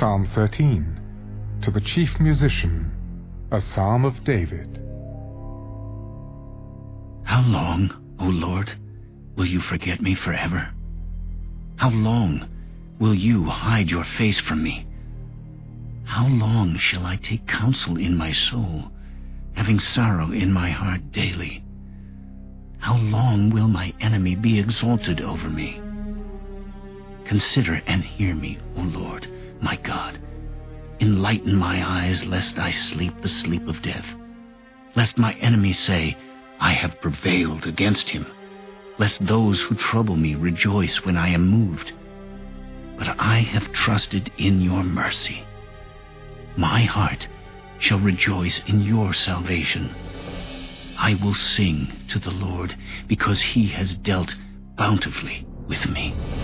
Psalm 13, to the chief musician, a psalm of David. How long, O Lord, will you forget me forever? How long will you hide your face from me? How long shall I take counsel in my soul, having sorrow in my heart daily? How long will my enemy be exalted over me? Consider and hear me, O Lord, my God. Enlighten my eyes, lest I sleep the sleep of death. Lest my enemies say, I have prevailed against him. Lest those who trouble me rejoice when I am moved. But I have trusted in your mercy. My heart shall rejoice in your salvation. I will sing to the Lord, because he has dealt bountifully with me.